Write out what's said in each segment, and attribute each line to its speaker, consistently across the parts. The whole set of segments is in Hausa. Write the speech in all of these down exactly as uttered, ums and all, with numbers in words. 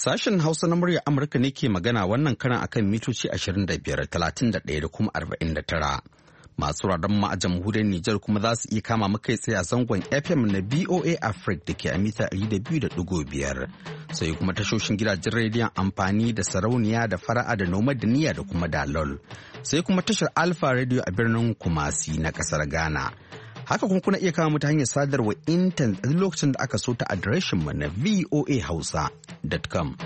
Speaker 1: Sashen Hausa na muryar Amurka ne ke magana wannan karan akan mitoci ashirin da biyar, talatin da ɗaya da kuma arba'in da tara. Masu radan ma a jamhuriyar Nijar kuma za su iya kama mu kai tsaye a zangon F M na B O A Africa da ke a mita ɗari da biyu da ɗigo biyar. Sai kuma tashoshin gidajen rediyon amfani da sarauniya da fara'a da noma da niyya da kuma dalol. Sai kuma tashar Alpha Radio a birnin Kumasi na ƙasar Ghana. Haka kuma kuna iya kama mu ta hanyar sadarwa intanet a lokacin da aka so ta adireshin mu na voa hausa dot com.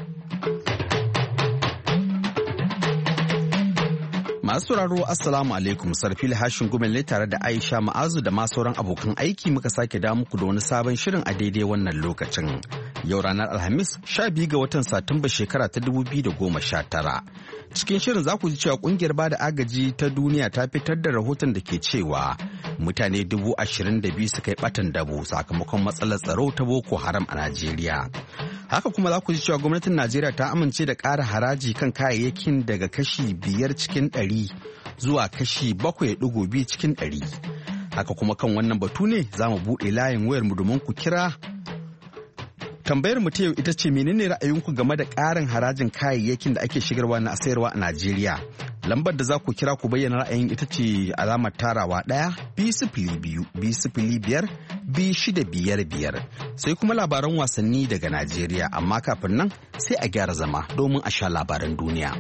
Speaker 1: Masu sauraro Assalamu alaikum, Sarfil Hashin Gumel ne tare da Aisha Ma'azu da ma sauran abokan aiki muka sake da muku da wani sabon shirin a daidai wannan lokacin. Yau ranar Alhamis sha biyu ga watan Satumba shekara ta dubu biyu da goma sha tara. Cikin shirin za ku ji cewa kungiyar bada agaji ta duniya ta fitar da rahoton da ke cewa mutane dubu ashirin da biyu suka yi batan dabo sakamakon matsalar tsaro ta Boko Haram a Najeriya. Haka kuma za ku ji cewa gwamnatin Najeriya ta amince da ƙara haraji kan kayayyakin daga kashi biyar cikin ɗari zuwa kashi bakwai ɗigo biyu cikin ɗari. Haka kuma kan wannan batu ne za mu buɗe layin wayar mu domin ku kira. Tambayar mu ta yau ita ce menene ra'ayinku game da ƙarin harajin kayayyakin da ake shigarwa na sayarwa a Najeriya? Lambar da za ku kira ku bayyana ra'ayin ita ce alamar tarawa ɗaya biyu sifili biyu biyu sifili biyar biyu shida biyar biyar. Sai kuma labaran wasanni daga Najeriya, amma kafin nan sai a gyara zama domin a sha labaran duniya.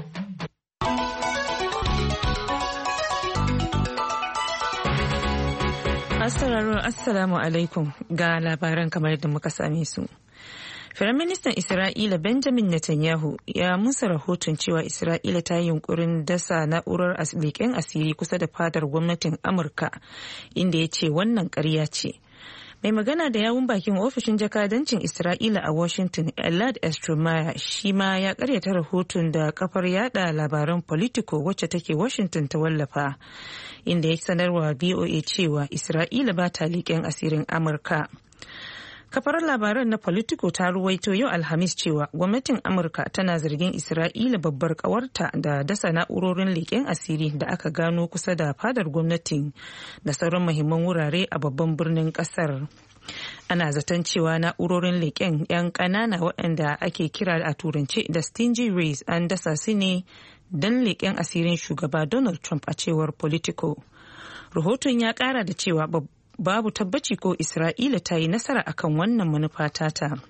Speaker 2: Assalamu alaikum ga labaran kamar yadda muka same su. Firaministan Isra'ila Benjamin Netanyahu ya musa rahoton cewa Isra'ila ta yi yunkurin dasa na'urar leƙen asiri kusa da fadar gwamnatin Amurka, inda ya ce wannan ƙarya ce. Mai magana da yawun bakin ofishin jakadancin Isra'ila a Washington, Elad Estromayer, shi ma ya ƙaryata rahoton da kafar yada labaran Politico wacce take Washington ta wallafa, inda ya sanarwa V O A cewa Isra'ila ba ta leƙen asirin Amurka. Kafar labaran na Politico ta ruwaito yau Alhamis cewa gwamnatin Amurka tana zargin Isra'ila babbar kawarta da dasa na'urorin leƙen asiri da aka gano kusa da fadar gwamnatin da sauran muhimman wurare a babban birnin ƙasar. Ana zaton cewa na'urorin leƙen 'yan ƙanana waɗanda ake kira a turance da stingy rays an dasa su ne don leƙen asirin shugaba Donald Trump, a cewar Politico. Rahoton ya ƙara da cewa babu tabbaci ko Isra'ila ta yi nasara akan wannan manufa tata.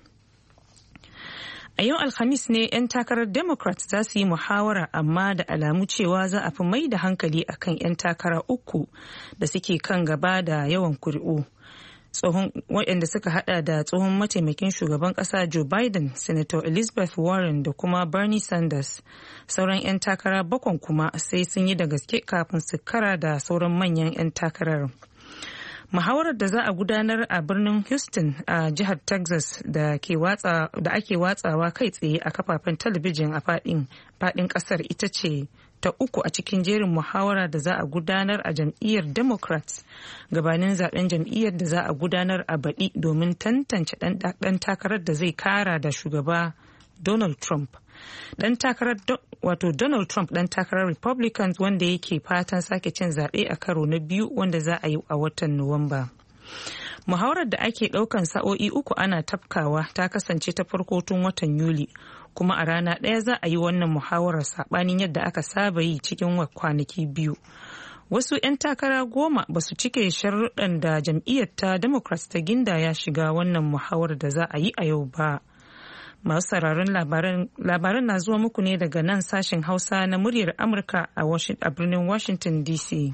Speaker 2: A yau Alhamis ne 'yan takarar Democrats za su yi muhawara, amma da alamu cewa za a fi mai da hankali akan 'yan takara uku da suke kan gaba da yawan kuri'u. Tsohon waɗanda suka hada da tsohon mataimakin shugaban ƙasa Joe Biden, Senator Elizabeth Warren da kuma Bernie Sanders. Sauran 'yan takara bakwan kuma sai sun yi da gaske kafin su kara da sauran manyan 'yan takarar. Muhawarar da za a gudanar a birnin Houston a jihar Texas da ake watsawa kai tsaye a kafafen talabijin a fadin kasar ita ce ta uku a cikin jerin muhawara da za a gudanar a jam'iyyar Democrats gabanin zaben jam'iyyar da za a gudanar a baɗi domin tantance ɗan takarar da zai kara da shugaba Donald Trump. Dan takarar wato Donald Trump dan takarar Republicans wanda yake fatan sake cin zaɓe a karo na biyu wanda za a yi a watan Nuwamba. Muhawarar da ake ɗaukan sa'o'i uku ana tafkawa ta kasance ta farko tun watan Yuli, kuma a rana ɗaya za a yi wannan muhawarar saɓanin yadda aka saba yi cikin kwanaki biyu. Wasu 'yan takara goma ba su cike sharuɗan da jam'iyyar ta Democrats ta gindaya shiga wannan muhawarar da za a yi a yau ba. Masu sauraron labaran na zuwa muku ne daga nan sashen Hausa na muryar Amurka a birnin Washington D C.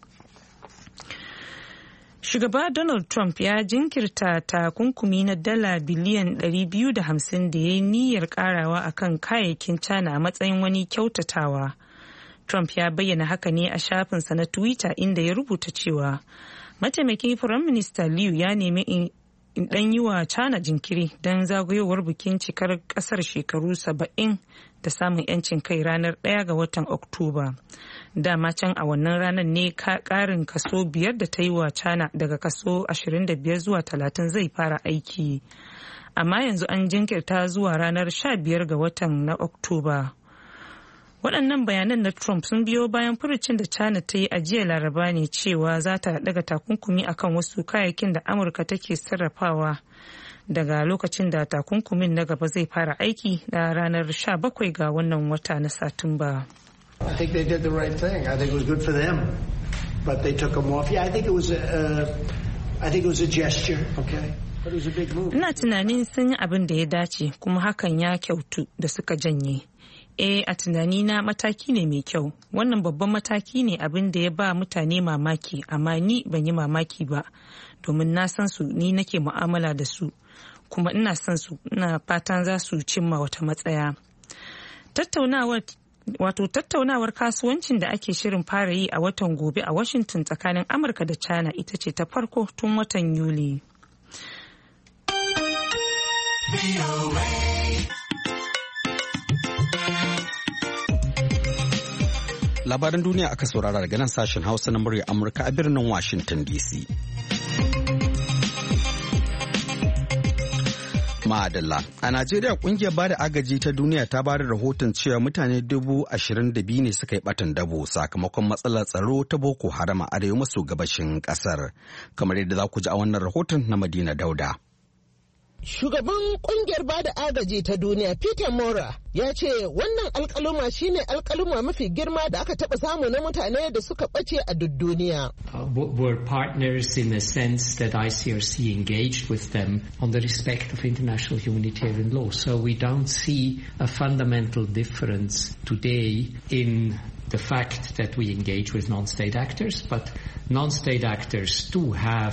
Speaker 2: Shugaba Donald Trump ya jinkirta takunkumi na dala biliyan ɗari biyu da hamsin da ya yi niyyar karawa akan kayayyakin China a matsayin wani kyautatawa. Trump ya bayyana haka ne a shafinsa na Twitter, inda ya rubuta cewa mataimakin Firaminista Liu ya nemi in dan yi wa China jinkiri don zagayowar bikin cikar kasar shekaru saba'in da samun 'yancin kai ranar ɗaya ga watan Oktoba. Dama can a wannan ranar ne karin kaso biyar da ta yi wa China daga kaso ashirin da biyar zuwa talatin zai fara aiki. Amma yanzu an jinkirta zuwa ranar sha biyar ga watan na Oktoba. Waɗannan bayanan na Trump sun biyo bayan furucin da China ta yi a jiya Laraba ne cewa za ta daga takunkumi akan wasu kayayyakin da Amurka take sarrafawa daga lokacin da takunkumin na gaba zai fara aiki na ranar sha bakwai ga wannan wata na Satumba.
Speaker 3: I think they did the right thing. I think it was good for them, but they took them off. Yeah, I think it was a, uh, I think it was a gesture, okay? But it was a big move.
Speaker 2: Ina tunanin sun yi abin da ya dace kuma hakan ya kyautu da suka janye. Eh, a tunanina mataki ne mai kyau. Wannan babban mataki ne abin da ya ba mutane mamaki, amma ni ban yi mamaki ba, domin na san su, ni nake mu'amala da su, kuma ina san su, ina fatan za su cimma wata matsaya. Tattaunawar Wato tattaunawar kasuwancin da ake shirin fara yi a watan gobe a Washington tsakanin Amurka da China ita ce ta farko tun watan Yuli.
Speaker 1: Labaran duniya aka saurara daga nan sashen Hausa na murya Amurka a birnin Washington D C. Ma'adalla. A Najeriya kungiyar bada agaji ta duniya ta bada rahoton cewa mutane dubu ashirin da biyu ne suka yi batan dabo sakamakon matsalar tsaro ta Boko Haram a arewa maso gabashin kasar. Kamar yadda za ku ji a wannan rahoton na Madina Dauda.
Speaker 4: Shugaban kungiyar bada agaji ta duniya Peter Mora ya ce wannan alkaluma shine alkaluma mafi girma da aka taba samu na mutane da suka bace a duk duniya.
Speaker 5: Uh, we're partners in the sense that I C R C engaged with them on the respect of international humanitarian law. So we don't see a fundamental difference today in the fact that we engage with non-state actors, but non-state actors do have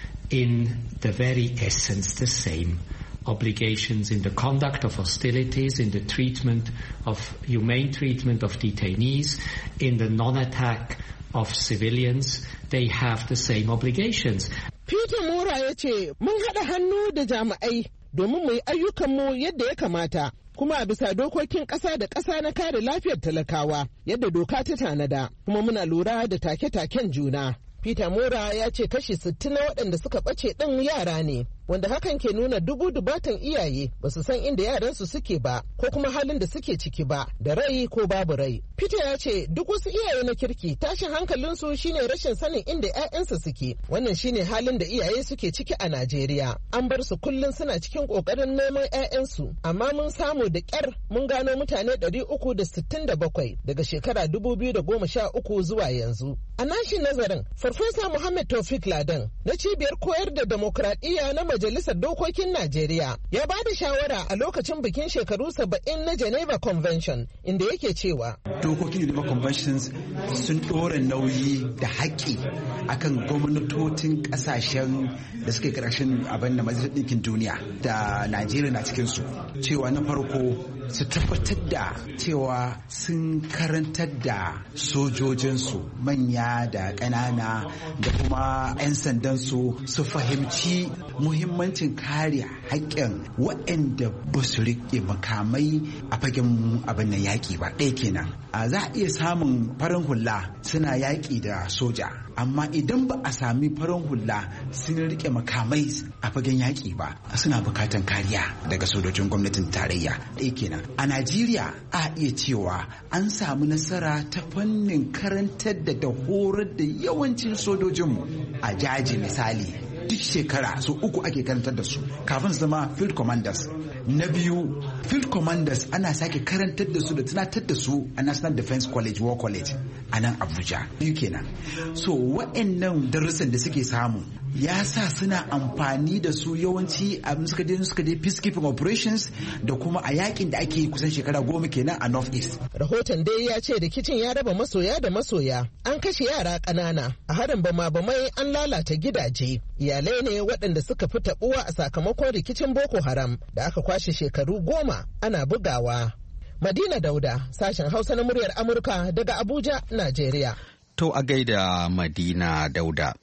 Speaker 5: in the very essence the same obligations in the conduct of hostilities, in the treatment of humane treatment of detainees, in the non-attack of civilians. They have the same obligations.
Speaker 4: Peter Mora ya ce mun haɗa hannu da jami'ai domin mu yi ayyukanmu yadda ya kamata, kuma a bisa dokokin ƙasa da ƙasa na kare lafiyar talakawa yadda doka ta tanada, kuma muna lura da take-taken juna. Peter Mora ya ce kashi sittin na waɗanda suka ɓace ɗin yara ne, wanda hakan ke nuna dubu dubatan iyaye ba su san inda yaransu suke ba ko kuma halin da suke ciki ba, da rai ko babu rai. Peter ya ce duk wasu iyaye na kirki tashin hankalinsu shine rashin sanin inda 'ya'yansu suke. Wannan shine halin da iyaye suke ciki a Najeriya. An bar su kullum suna cikin ƙoƙarin neman 'ya'yansu, amma mun samu da ƙyar mun gano mutane ɗari uku da sittin da bakwai daga shekara dubu biyu da goma sha uku zuwa yanzu. A nashi nazarin, Farfesa Muhammad Taufik Ladan na cibiyar koyar da demokradiyya na Majalisar Dokokin Najeriya ya ba da shawara a lokacin bikin shekaru saba'in na Geneva Convention, inda yake cewa
Speaker 6: dokokin Geneva Conventions sun ɗora nauyi da haƙƙi akan gwamnatocin ƙasashen da suke ƙarshen abin da Majalisar Ɗinkin Duniya da Najeriya na cikinsu, cewa na farko su tabbatar da cewa sun karantar da sojojinsu manya da ƙanana da kuma 'yan sandansu su fahimci muhimmancin kare haƙƙin waɗanda ba su riƙe makamai a fagen abin nan yaƙi ba. Ɗaya kenan. Za a iya samun farin hula suna yaƙi da soja, amma idan ba a sami farin hula sun riƙe makamai a fagen yaƙi ba, suna buƙatar kariya daga sojojin gwamnatin tarayya. Ɗaya kenan. A Najeriya a iya cewa an samu nasara ta fannin karantar da da horar da yawancin sojojinmu a jaji misali. Duk shekara su uku ake karantar da su kafin su zama field commanders. Na biyu, field commanders ana sake karantar da su da tunatar da su a National Defense College War College a nan Abuja. Biyu kenan. So wa'annan darussan da suke samu ya sa suna amfani da su yawanci a suka je suka je peacekeeping operations da kuma a yakin da ake kusan shekara goma kenan a North East.
Speaker 4: Rahoton dai ya ce rikicin ya raba masoya da masoya, an kashe yara ƙanana, a harin bama-bamai an lalata gidaje. Iyalai ne waɗanda suka fi taɓuwa a sakamakon rikicin Boko Haram da aka kwashe shekaru goma ana bugawa. Madina Dauda, sashen Hausa na muryar Amurka daga Abuja, Najeriya.
Speaker 1: To a gaida Madina Dauda.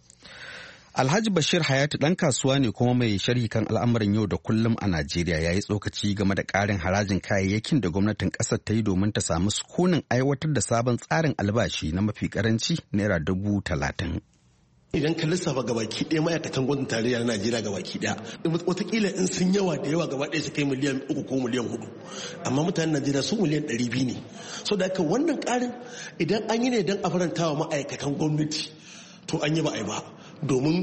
Speaker 1: Alhaji Bashir Hayatu ɗan kasuwa ne kuma mai sharhi kan al'amuran yau da kullum a Najeriya, ya yi tsokaci game da ƙarin harajin kayayyakin da gwamnatin ƙasar ta yi domin ta samu sukunin aiwatar da sabon tsarin albashi na mafi ƙaranci naira dubu talatin.
Speaker 7: Idan ka lissafa gabaki ɗaya ma'aikatan gwamnatin tarayya na Najeriya gabaki ɗaya, watakila in sun yawa da yawa gaba ɗaya su kai miliyan uku ko miliyan hudu, amma mutanen Najeriya su miliyan ɗari biyu ne. So da haka wannan ƙarin idan an yi ne don a faranta wa ma'aikatan gwamnati, to an yi ba a yi ba. Domin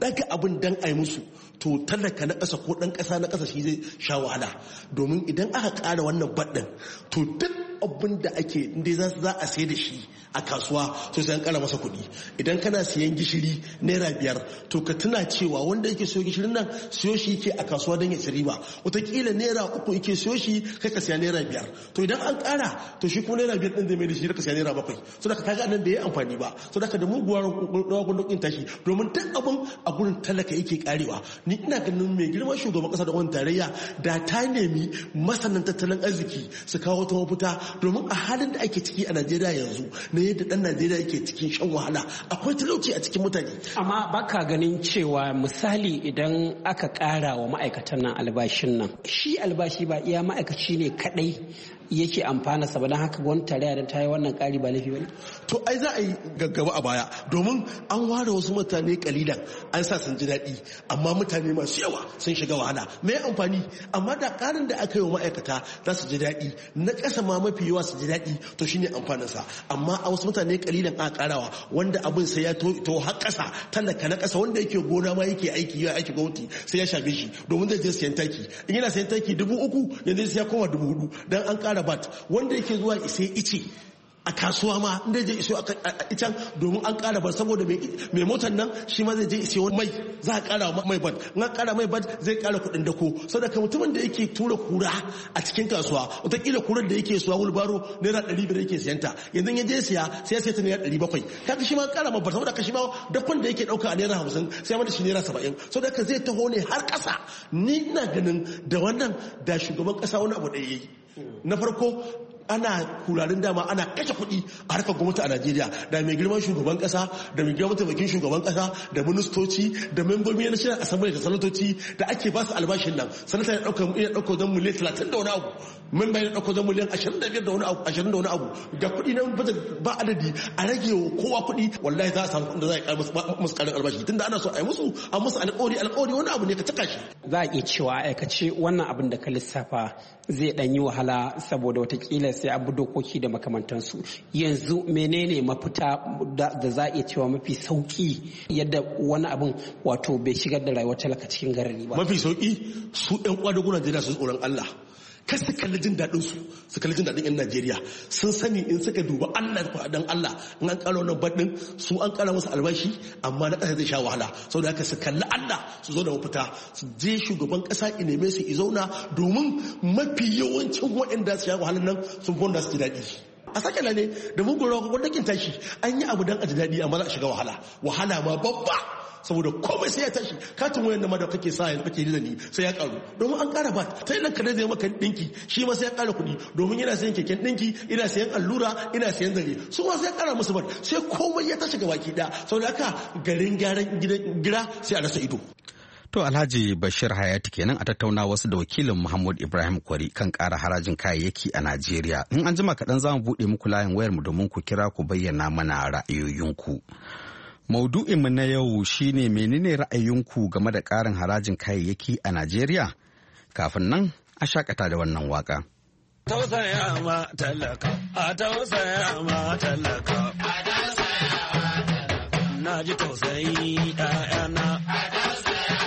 Speaker 7: daga abin dan ai musu to talaka na ƙasa ko ɗan ƙasa na ƙasa shi zai sha wahala. Domin idan aka ƙara wannan baɗin to duk abin da ake inda za a sai da shi a kasuwa to sai an kara masa kuɗi. Idan kana siyan gishiri naira biyar to ka tuna cewa wanda yake siyo gishirin nan siyo shi yake a kasuwa don ya ci riba, wataƙila naira uku yake siyo shi kai ka siya naira biyar, to idan an kara to shi kuma naira biyar ɗin zai mai da shi ka siya naira bakwai, so da ka kaga nan da ya amfani ba, so da ka da muguwar rawa gundokin tashi domin duk abin a gurin talaka yake karewa. Ni ina ganin mai girman shugaban ƙasa da wani tarayya da ta nemi masanan tattalin arziki su kawo ta mafita, domin a halin da ake ciki a Najeriya yanzu na yadda dan Najeriya yake cikin shan wahala akwai talauci a cikin mutane.
Speaker 8: Amma baka ganin cewa misali idan aka ƙara wa ma'aikatan nan albashin nan, shi albashi ba iya ma'aikaci ne kadai yake amfana sa ba, don haka gwamnati tarayya da ta yi wannan ƙari ba laifi bane?
Speaker 7: To ai za a yi gaggaba a baya, domin an ware wasu mutane kalilan an sa sun ji daɗi, amma mutane masu yawa sun shiga wahala. Me amfani? Amma da ƙarin da aka yi wa ma'aikata za su ji daɗi, na ƙasa ma mafi yawa su ji daɗi, to shine amfanin sa. Amma a wasu mutane kalilan aka ƙarawa wanda abin sai ya to har ƙasa, talaka na ƙasa wanda yake gona ma yake aiki ya aiki gwamnati sai ya shafe shi, domin zai je siyan taki. In yana siyan taki dubu uku yanzu sai ya koma dubu hudu dan an ƙara bat. Wanda yake zuwa sai ice a kasuwa ma inda je iso a ican domin an kara ban saboda mai motar nan shi ma zai je iso mai za a kara mai ban, in an kara mai ban zai kara kudin dako, saboda mutumin da yake tura kura a cikin kasuwa wataƙila kurar da yake suwa wulbaro naira ɗari biyar yake siyanta, yanzu ya je siya sai ya siya ta naira ɗari bakwai, kaga shi ma kara mai ban saboda ka shi ma dakon da yake ɗauka a naira hamsin sai ma da shi naira saba'in, saboda ka zai taho ne har ƙasa. Ni ina ganin da wannan da shugaban ƙasa wani abu ɗaya yayi. Na farko ana kurarin dama ana kashe kuɗi a harkar gwamnati a Najeriya, da mai girman shugaban kasa da mai girman mataimakin shugaban kasa da ministoci da membobi na shirin asambili da sanatoci da ake ba su albashin nan, sanata ya ɗauka ya ɗauka don miliyan talatin da wani abu, memba ya ɗauka don miliyan ashirin da biyar da wani abu ashirin da wani abu, da kuɗi nan ba adadi a rage wa kowa kuɗi, wallahi za a samu kuɗin da za a yi musu ƙarin albashi, tunda ana so a yi musu a musu alƙawari alƙawari wani abu ne ka cika shi.
Speaker 8: Za a iya cewa aikace wannan abin da ka lissafa zai ɗan yi wahala saboda watakila sai abu dokoki da makamantansu. Yanzu menene mafita da za a iya cewa mafi sauki yadda wani abin wato bai shigar da rayuwar talaka cikin garari ba?
Speaker 7: Mafi sauki su ɗan kwadago Najeriya su tsoron Allah, kar su kalli jin daɗin su su kalli jin daɗin 'yan Najeriya, sun sani in suka duba Allah dan Allah in an ƙara wannan baɗin su an ƙara musu albashi amma na ƙasa zai sha wahala, saboda haka su kalli Allah su zo da mafita, su je shugaban ƙasa in neme su i zauna, domin mafi yawancin waɗanda su sha wahalar nan sun fi wanda su ji daɗi. A sake ne da mugun rawa gwamnatin tashi an yi abu don a ji daɗi amma za a shiga wahala, wahala ma babba, saboda komai sai ya tashi. Katin wayan da ma da kake sa yanzu kake da ni sai ya karu domin an kara bat, ta nan ka zai maka dinki shi ma sai ya kara kuɗi domin yana sayan keken dinki, ina sayan allura, ina sayan zare, su ma sai ya kara musu bat, sai komai ya tashi gabaki ɗaya, saboda haka garin gyaran gida sai a rasa ido.
Speaker 1: To Alhaji Bashir Hayati kenan a tattauna wasu da wakilin Muhammad Ibrahim Kwari kan ƙara harajin kayayyaki a Najeriya. In an jima kaɗan za mu buɗe muku layin wayar mu domin ku kira ku bayyana mana ra'ayoyinku. Maudu'inmu na yau shine menene ra'ayinku game da ƙarin harajin kayayyaki a Najeriya? Kafin nan a shakata da wannan waka.
Speaker 9: Tausaya ma talaka, a tausaya ma talaka, a tausaya ma talaka, na ji tausayi ɗayana, a tausaya,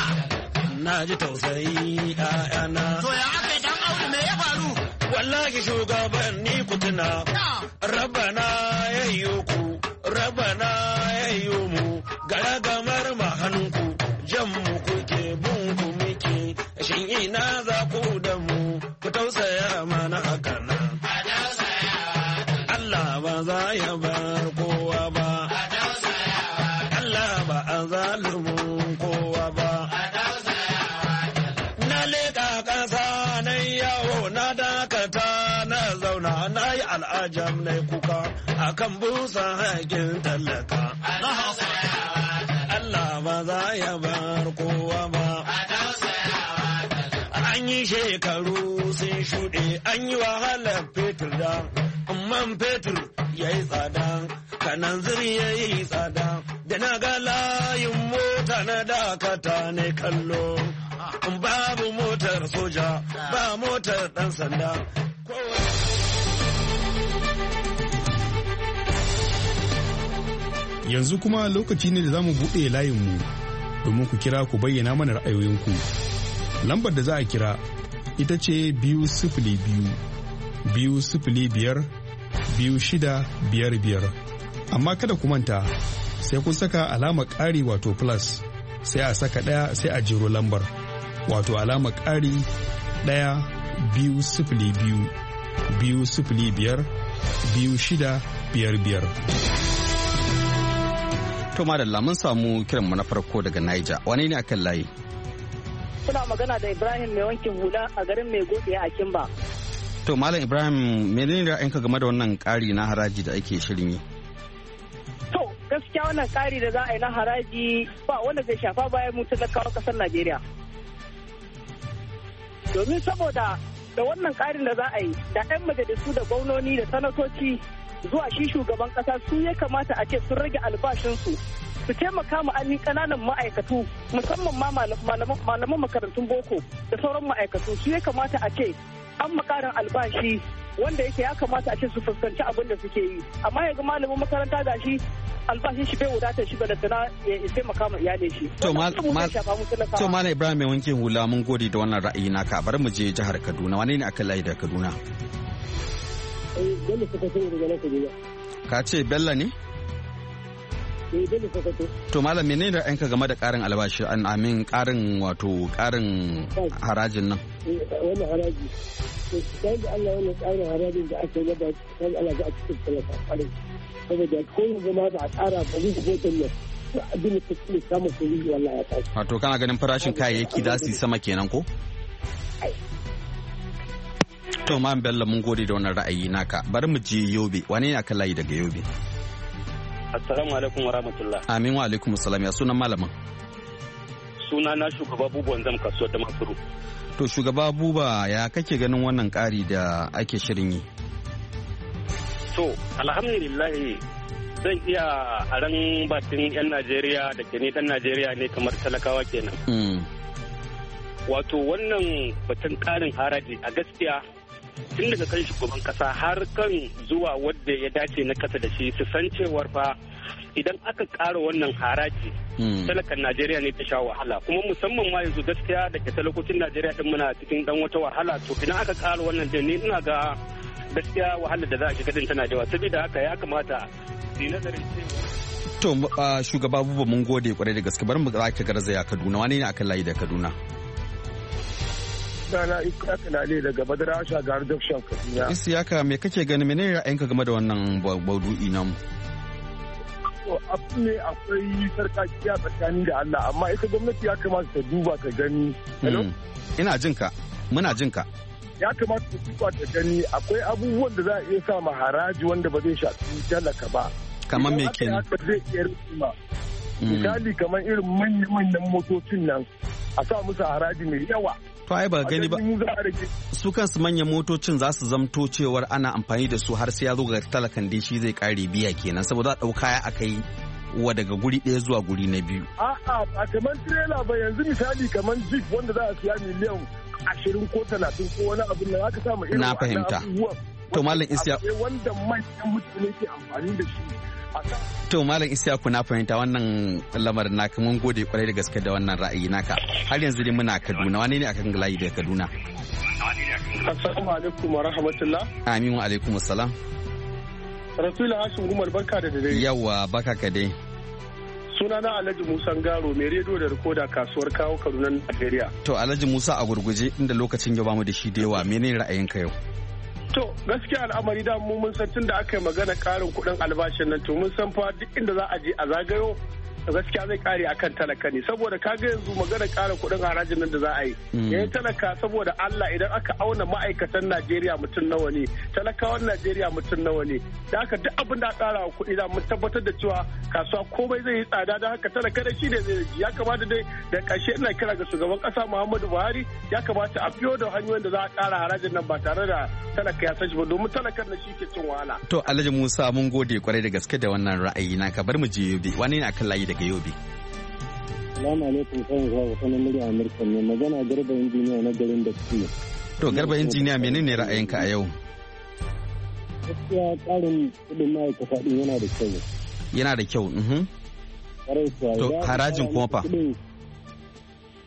Speaker 9: na ji tausayi ɗayana.
Speaker 10: To ya aka dan Audu me ya faru?
Speaker 9: Wallahi shugabanni ku tuna, Rabbana yayyo ku, Rabbana yayyo mu, garagamar mahanku, jan mu kuke bunku muke, shin ina za ku da mu, ku tausaya mana haka nan. Allah ba za ya bar kowa ba, Allah ba a zalumin kowa ba. Na leƙa ƙasa na yawo na dakata na zauna na yi al'ajam na kuka akan busa haƙin talaka. Allah ba za ya bar kowa ba. An yi shekaru sun shuɗe an yi wahalar fetur da man fetur ya yi tsada, kanan ziri ya yi tsada, da na ga layin mota na dakata ne kallo. Babu motar soja ba motar ɗan sanda.
Speaker 11: Yanzu kuma lokaci ne da za mu buɗe layinmu domin ku kira ku bayyana mana ra'ayoyinku. Lambar da za a kira ita ce biyu sifili biyu biyu sifili biyar biyu shida biyar biyar. Amma kada ku manta sai kun saka alamar ƙari wato plus sai a saka ɗaya sai a jiro lambar wato alamar ƙari ɗaya biyu sifili biyu biyu sifili biyar biyu shida biyar biyar.
Speaker 1: To madalla mun samu kiranmu na farko daga Niger. Wani ne akan layi?
Speaker 12: Kuna magana da Ibrahim mai wankin hula a garin mai godiya a Kimba.
Speaker 1: To Malam Ibrahim, menene ra'ayinka game da wannan ƙari na haraji da ake shirin yi?
Speaker 12: To gaskiya wannan ƙari da za a yi na haraji ba wanda zai shafa bayan mu talakawa ƙasar Najeriya. Domin saboda da wannan ƙarin da za a yi da 'yan majalisu da gwamnoni da sanatoci zuwa shi shugaban ƙasa su ya kamata a ce sun rage albashinsu su taimaka ma ainihin ƙananan ma'aikatu musamman ma malaman makarantun boko da sauran ma'aikatu su ya kamata a ce an makarin albashi wanda yake ya kamata a ce su fuskanci abin da suke yi amma yanzu malamin makaranta ga shi albashin shi bai wadatar shi ba da sana ya taimaka ma iyalin shi.
Speaker 1: To Malam Ibrahim mai wankin hula mun gode da wannan ra'ayi naka bari mu je jihar Kaduna wane ne akan layi da Kaduna? Ka ce Bello ne? To Malam menene da yanka game da karin albashi an amin karin wato karin harajin nan?
Speaker 13: Wannan haraji. Sai da Allah wannan karin harajin da aka yi da sai Allah ya cikin talaka kwarai. Saboda ko yanzu ma da a tsara ba zai hoton ne. Abin da take samu kuri wallahi ya tashi.
Speaker 1: Wato kana ganin farashin kayayyaki za su yi sama kenan ko? To man Bello mun gode da wannan ra'ayi naka bari mu je Yobe wane ne aka layi daga Yobe?
Speaker 14: Assalamu alaikum wa rahmatullah.
Speaker 1: Amin wa alaikum assalam ya sunan malamin?
Speaker 14: Suna na shugaba Buba Wanzam kasuwar da Makuru.
Speaker 1: To shugaba Buba ya kake ganin wannan ƙari da ake shirin yi?
Speaker 14: To alhamdulillah zan iya a ran bakin 'yan Najeriya da ke ni dan Najeriya ne kamar talakawa kenan. Wato wannan batun ƙarin haraji a gaskiya tun daga kan shugaban kasa har kan zuwa wadda ya dace na kasa da shi su san cewar fa idan aka ƙara wannan haraji talakan Najeriya ne ta sha wahala kuma musamman ma yanzu gaskiya da ke talakocin Najeriya din muna cikin dan wata wahala to idan aka ƙara wannan da ni ina ga gaskiya wahalar da za a shiga din tana da yawa saboda haka ya kamata su yi nazarin cewa
Speaker 1: to shugaba Buba mun gode kwarai da gaske bari mu ga ka garzaya Kaduna wani ne akan layi da Kaduna?
Speaker 15: Sana Isiyaka na ne daga Badara Shagar Junction Kaduna.
Speaker 1: Isiyaka me kake gani menene ra'ayinka game da wannan baudu'i namu?
Speaker 15: To abu ne akwai sarkakiya tsakani da Allah amma ita gwamnati ya kamata ta duba ta gani. Hello?
Speaker 1: Ina jin ka. Muna jin ka.
Speaker 15: Ya kamata ta duba ta gani akwai abubuwan da za a iya sa ma haraji wanda ba zai shafi talaka ba.
Speaker 1: Kamar me kenan?
Speaker 15: Zai iya rikima. Misali kamar irin manyan motocin nan a sa musu haraji mai yawa.
Speaker 1: To ai ba gani ba su kansu manyan motocin za su zamto cewar ana amfani da su har sai ya zo ga talakan dai shi zai kare biya kenan saboda a ɗauka ya aka yi wa daga guri ɗaya zuwa guri na biyu.
Speaker 15: A'a a kamar tirela ba yanzu misali kamar jeep wanda za a siya miliyan ashirin ko talatin ko wani abin da aka samu irin
Speaker 1: na fahimta. To Malam Isiya
Speaker 15: wanda manyan mutane ke amfani da shi.
Speaker 1: To Malam Isiyaku na fahimta wannan lamarin naka mun gode kwarai da gaske da wannan ra'ayi naka. Har yanzu dai muna Kaduna wani ne akan layi da Kaduna?
Speaker 15: Assalamu alaikum wa rahmatullah.
Speaker 1: Amin wa alaikum assalam.
Speaker 15: Rasulu Hashim Umar barka da dare.
Speaker 1: Yawwa baka ka dai.
Speaker 15: Sunana Alhaji Musa Garo mai rediyo da rikoda kasuwar kawo Kaduna Najeriya.
Speaker 1: To Alhaji Musa a gurguje inda lokacin ya bamu da shi da yawa menene ra'ayinka yau?
Speaker 15: To gaskiya al'amari da mu mun san tun da aka yi magana karin kuɗin albashin nan to mun san fa duk inda za a je a zagayo gaskiya zai kare akan talaka ne saboda kaga yanzu magana karin kuɗin harajin nan da za a yi yayin talaka saboda Allah idan aka auna ma'aikatan Najeriya mutum nawa ne talakawan Najeriya mutum nawa ne da haka duk abin da ƙara wa kuɗi da mun tabbatar da cewa kasuwa komai zai yi tsada da haka talaka da shi ne zai ji ya kamata dai da ƙarshe ina kira ga shugaban ƙasa Muhammadu Buhari ya kamata a biyo da hanyoyin da za a ƙara harajin nan ba tare da talaka ya san shi ba domin talakan na shi ke cin wahala.
Speaker 1: To Alhaji Musa mun gode kwarai da gaske da wannan ra'ayi naka bar mu je Yobe wani ne akan layi daga Yobe?
Speaker 13: Salamu alaikum sanin zuwa sanin murya Amurka ne magana Garba injiniya na garin da su.
Speaker 1: To Garba injiniya menene ra'ayinka a yau?
Speaker 13: Gaskiya tsarin kudin ma'aikata din yana da kyau.
Speaker 1: Yana da kyau. Mhm. To harajin kuma fa?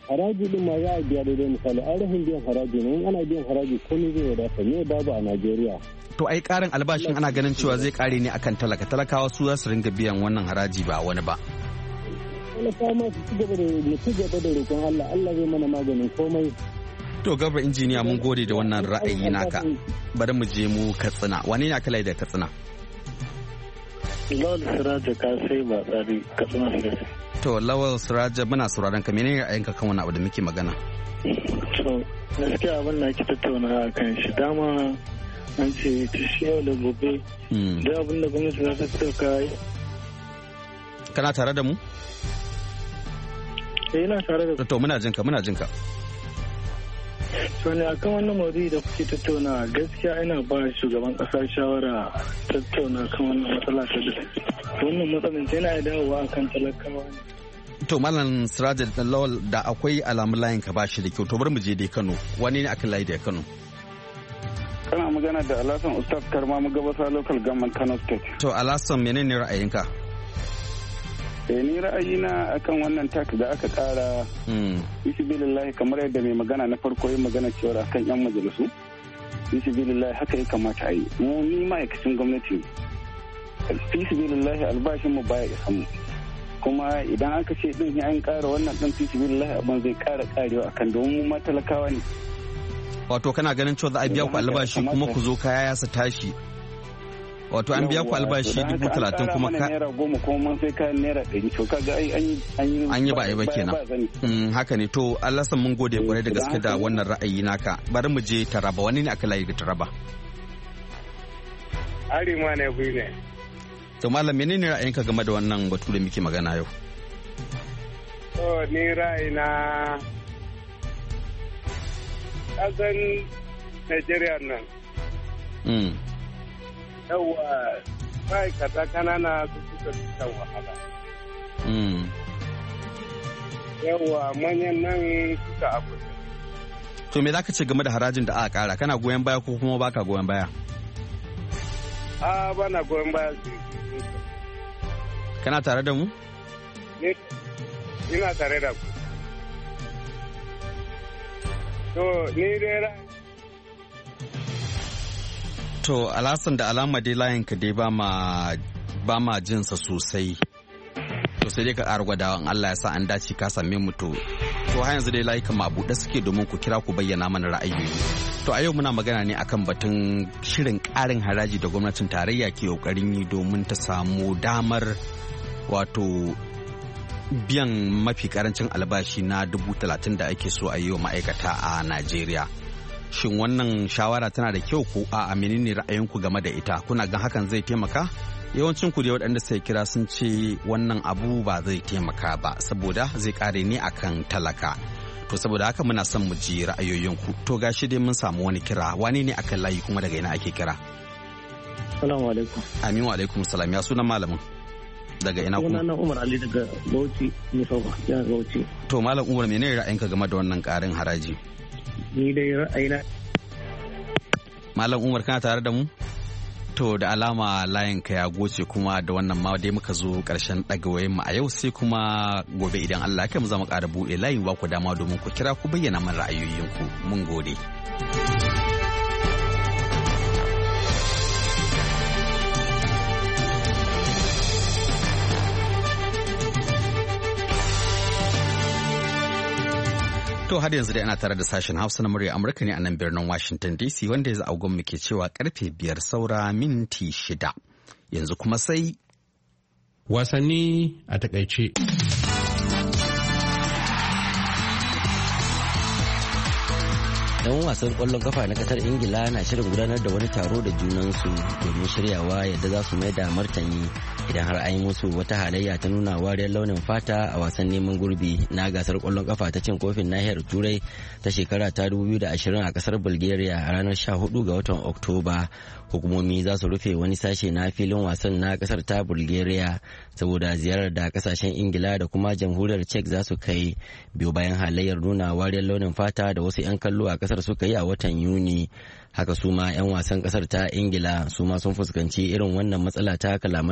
Speaker 13: haraji din ma za a biya daidai misali an rahin biyan haraji ne in ana biyan haraji komai zai wadata ne babu a Najeriya.
Speaker 1: To ai karin albashin ana ganin cewa zai kare ne akan talaka talakawa su za su ringa biyan wannan haraji ba wani ba.
Speaker 13: Talakawa ma su ci gaba da mu ci gaba da roƙon Allah Allah zai mana maganin komai.
Speaker 1: To gabar injiniya mun gode da wannan ra'ayi naka bari mu je mu Katsina wani ne aka da Katsina?
Speaker 16: Lawal Siraja ka sai ba tsari Katsina State.
Speaker 1: To Lawal Siraja muna sauraron ka menene ra'ayinka kan wannan abu da muke magana?
Speaker 16: To gaskiya abin da ake tattauna a kan shi dama an ce ta shi yau da gobe da abin da gwamnati za ta ɗauka.
Speaker 1: Kana tare da mu?
Speaker 16: Eh ina tare da
Speaker 1: to muna jinka muna jinka.
Speaker 16: To ne akan wannan maudu'i da kuke tattauna gaskiya ina ba shugaban kasa shawara tattauna kan wannan matsala ta da wannan matsalan yana dawowa akan talakawa.
Speaker 1: To Malam Siraja da Lawal da akwai alamun layin ka bashi da kyau to bari mu je dai Kano wani ne akan layi da Kano?
Speaker 17: Kana magana da Alhassan Ustaz Karma Magabasa Local Government Kano State.
Speaker 1: To Alhassan menene ra'ayinka?
Speaker 17: Eh ni ra'ayina akan wannan tak da aka kara bisbillahi kamar yadda mai magana na farko yin magana cewa akan yan majalisu bisbillahi haka ya kamata a yi mu ni ma'aikacin gwamnati bisbillahi albashin mu baya isa mu kuma idan aka ce din an kara wannan din bisbillahi abin zai kara karewa akan domin mu matalakawa ne.
Speaker 1: Wato kana ganin cewa za a biya ku albashi kuma ku zo kaya ya su tashi. Wato an biya ku albashi dubu talatin kuma ka
Speaker 17: naira goma kuma mun sai kayan naira ɗari to kaga ai an yi
Speaker 1: an yi ba ai ba kenan. Haka ne to Allah san mun gode kwarai da gaske da wannan ra'ayi naka bari mu je Taraba wani ne aka layi ga Taraba?
Speaker 17: Arima ne bu ne.
Speaker 1: To malam menene ra'ayinka game da wannan batu da muke magana yau?
Speaker 17: To ni ra'ayina kasan Najeriya nan.
Speaker 1: Mm.
Speaker 17: Yawwa ma'aikata kanana su suka shan wahala. Yawwa manyan nan suka abu.
Speaker 1: To me za ka ce game da harajin da aka kara kana goyon baya ko kuma baka goyon baya?
Speaker 17: A bana goyon baya su.
Speaker 1: Kana tare da mu?
Speaker 17: Ina tare da ku. To ni dai
Speaker 1: To Alhassan da alama dai layinka dai ba ma ba ma jinsa sosai. To sai dai ka ƙara gwadawa in Allah ya sa an dace ka same mu to. To har yanzu dai layukan ma buɗe suke domin ku kira ku bayyana mana ra'ayoyi. To a yau muna magana ne akan batun shirin ƙarin haraji da gwamnatin tarayya ke ƙoƙarin yi domin ta samu damar wato biyan mafi ƙarancin albashi na dubu talatin da ake so a yi wa ma'aikata a Najeriya. Shin wannan shawara tana da kyau ko a menene ra'ayinku game da ita kuna gan hakan zai taimaka? Yawancin ku da waɗanda sai kira sun ce wannan abu ba zai taimaka ba saboda zai kare ne akan talaka. To saboda haka muna son mu ji ra'ayoyinku. To gashi dai mun samu wani kira wani ne akan layi kuma daga ina ake kira?
Speaker 16: Assalamu alaikum.
Speaker 1: Amin wa alaikum salam ya sunan malamin. Daga ina kuma?
Speaker 16: Sunana Umar Ali daga Bauchi ne sauka ya Bauchi.
Speaker 1: To malam Umar menene ra'ayinka game da wannan ƙarin haraji?
Speaker 16: Ni dai ra'ayina.
Speaker 1: Malam Umar kana tare da mu? To da alama layin ka ya goce kuma da wannan ma dai muka zo karshen ɗagawayen mu a yau sai kuma gobe idan Allah ya kai mu za mu ƙara buɗe layi ba ku dama domin ku kira ku bayyana mana ra'ayoyinku. Mun gode. To har yanzu dai ana tare da sashen Hausa na murya Amurka ne a nan birnin Washington D C wanda yanzu agon muke cewa karfe biyar saura minti shida. Yanzu kuma sai
Speaker 18: wasanni a takaice.
Speaker 19: yan wasan kwallon kafa na kasar ingila na shirin gudanar da wani taro da junansu domin shiryawa yadda za su mai da martani idan har an yi musu wata halayya ta nuna wariyar launin fata a wasan neman gurbi na gasar kwallon kafa ta cin kofin nahiyar turai ta shekara ta dubu biyu da ashirin a kasar bulgaria a ranar sha hudu ga watan oktoba. Hukumomi za su rufe wani sashe na filin wasan na kasar ta bulgaria saboda ziyarar da kasashen ingila da kuma jamhuriyar czech za su kai biyu bayan halayyar nuna wariyar launin fata da wasu 'yan kallo a kasar suka yi a watan yuni. Haka su ma 'yan wasan kasar ta ingila su ma sun fuskanci irin wannan matsala ta kalaman nuna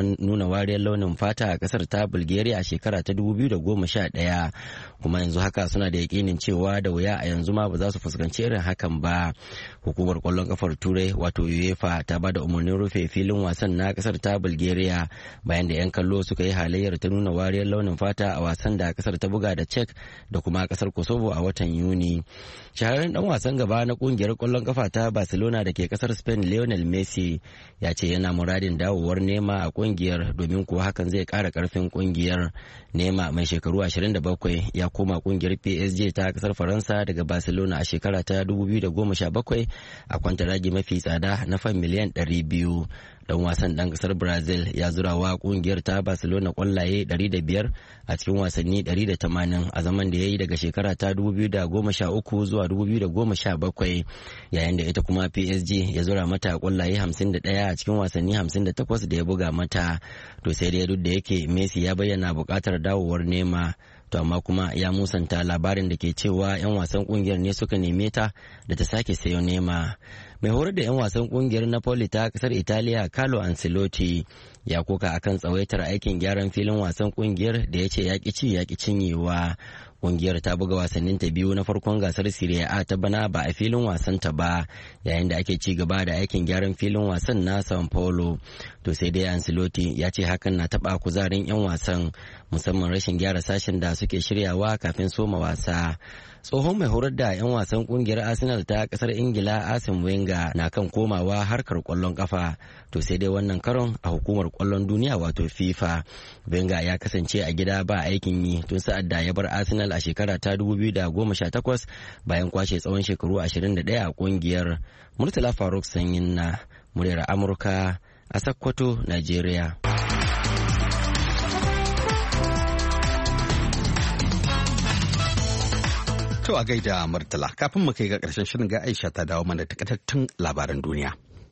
Speaker 19: nuna wariyar launin fata a kasar ta Bulgaria a shekara ta dubu biyu da goma sha ɗaya, kuma yanzu haka suna da yakinin cewa da wuya a yanzu ma ba za su fuskanci irin hakan ba. Hukumar kwallon kafar Turai wato UEFA ta ba da umarnin rufe filin wasan na kasar ta Bulgaria bayan da 'yan kallo suka yi halayyar ta nuna wariyar launin fata a wasan da kasar ta buga da Czech da kuma kasar Kosovo a watan Yuni. Shahararren dan wasan gaba na kungiyar kwallon kafa ta Barcelona da ke kasar Spain Lionel Messi ya ce yana muradin dawowar Nema a kungiyar domin kuwa hakan zai kara karfin kungiyar. Nema mai shekaru ashirin da bakwai ya koma kungiyar P S G ta kasar Faransa daga Barcelona a shekara ta dubu biyu da goma sha bakwai a kwantaragi mafi tsada na fan miliyan ɗari biyu. Dan wasan dan kasar Brazil ya zurawa kungiyar ta Barcelona kwallaye ɗari da biyar a cikin wasanni ɗari da tamanin a zaman da ya yi daga shekara ta dubu biyu da goma sha uku zuwa dubu biyu da goma sha bakwai, yayin da ita kuma P S G ya zura mata kwallaye hamsin da ɗaya a cikin wasanni hamsin da takwas da ya buga mata. To sai dai duk da yake Messi ya bayyana buƙatar dawowar Nema, to amma kuma ya musanta labarin da ke cewa 'yan wasan kungiyar ne suka neme ta da ta sake sayo Nema. Mai horar da 'yan wasan kungiyar Napoli ta kasar Italiya Carlo Ancelotti ya koka akan tsawaitar aikin gyaran filin wasan kungiyar da ya ce yaƙi ci yaƙi cinyewa. Kungiyar ta buga wasannin ta biyu na farkon gasar Serie A ta bana ba a filin wasan ta ba, yayin da ake ci gaba da aikin gyaran filin wasan na Sao Paulo. To sai dai Ancelotti ya ce hakan na taɓa kuzarin 'yan wasan, musamman rashin gyara sashen da suke shiryawa kafin soma wasa. Tsohon mai horar da 'yan wasan kungiyar Arsenal ta kasar Ingila Arsene Wenger na kan komawa harkar kwallon kafa, to sai dai wannan karon a hukumar kwallon duniya wato FIFA. Wenger ya kasance a gida ba aikin yi tun sa'ad da ya bar Arsenal a shekara ta dubu biyu da goma sha takwas bayan kwashe tsawon shekaru ashirin da ɗaya a kungiyar. Murtala Faruk Sanyin na muryar Amurka a Sokoto, Nigeria.
Speaker 1: To a gaida Murtala, kafin mu kai ga ƙarshen shirin ga Aisha ta dawo mana takaitattun labaran duniya.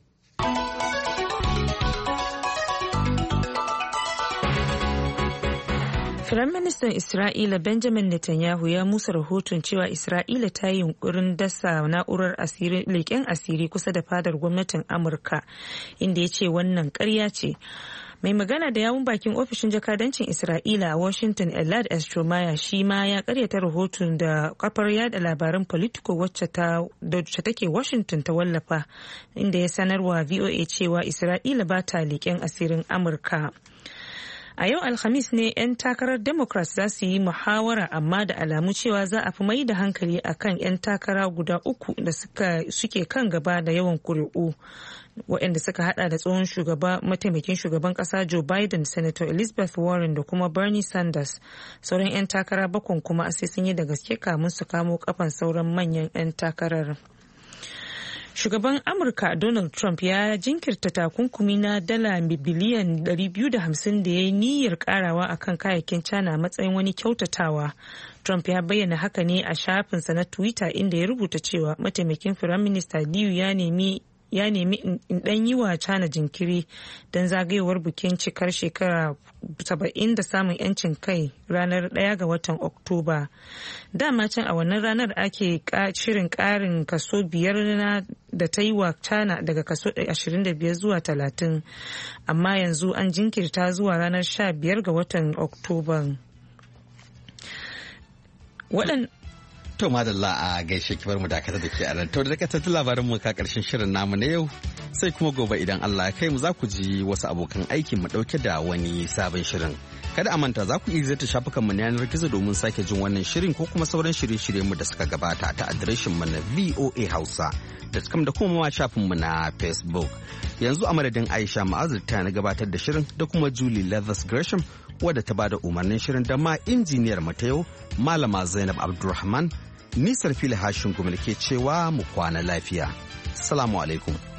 Speaker 2: Firaministan Isra'ila Benjamin Netanyahu ya musa rahoton cewa Isra'ila ta yi yunkurin dasa na'urar leƙen asiri kusa da fadar gwamnatin Amurka, inda ya ce wannan ƙarya ce. Mai magana da yawun bakin ofishin jakadancin Isra'ila a Washington Elad Estromaya shi ma ya karyata rahoton da kafar yada labaran Politico wacce take Washington ta wallafa, inda ya sanarwa V O A cewa Isra'ila ba ta leƙen asirin Amurka. A yau Alhamis ne 'yan takarar Democrats za su yi muhawara, amma da alamu cewa za a fi mai da hankali akan 'yan takara guda uku da suke kan gaba da yawan kuri'u, waɗanda suka hada da tsohon shugaba mataimakin shugaban ƙasa Joe Biden, Senator Elizabeth Warren da kuma Bernie Sanders. Sauran 'yan takara bakon kuma sai sun yi da gaske kamun su kamo kafan sauran manyan 'yan takarar. Shugaban Amurka Donald Trump ya jinkirta takunkumi na dala biliyan ɗari biyu da hamsin da ya yi niyyar karawa akan kayayyakin China matsayin wani kyautatawa. Trump ya bayyana haka ne a shafinsa na Twitter, inda ya rubuta cewa mataimakin Firaminista Liu ya nemi ya nemi in dan yi wa China jinkiri don zagayowar bikin cikar shekara saba'in da samun yancin kai ranar ɗaya ga watan Oktoba. Dama can a wannan ranar ake shirin ƙarin kaso biyar na da ta yi wa China daga kaso ashirin da biyar zuwa talatin, amma yanzu an jinkirta zuwa ranar sha biyar ga watan Oktoba. Waɗan
Speaker 1: To madalla a gaishe kibar mu dakatar da ke a nan. To da dakatar labarin mu ka karshen shirin namu na yau, sai kuma gobe idan Allah ya kai mu za ku ji wasu abokan aikin mu dauke da wani sabon shirin. Kada a manta za ku iya ziyarta shafukan mu na yanar gizo domin sake jin wannan shirin ko kuma sauran shirye-shiryen mu da suka gabata ta adireshin mu na V O A Hausa da da kuma ma shafin mu na Facebook. Yanzu a madadin Aisha Ma'azu ta na gabatar da shirin da kuma Julie Leathers Gresham wadda ta bada umarnin shirin da ma injiniyar mu ta yau Malama Zainab Abdulrahman. Nisar fili hashin gumul ke cewa mu kwana lafiya. Salamu alaikum.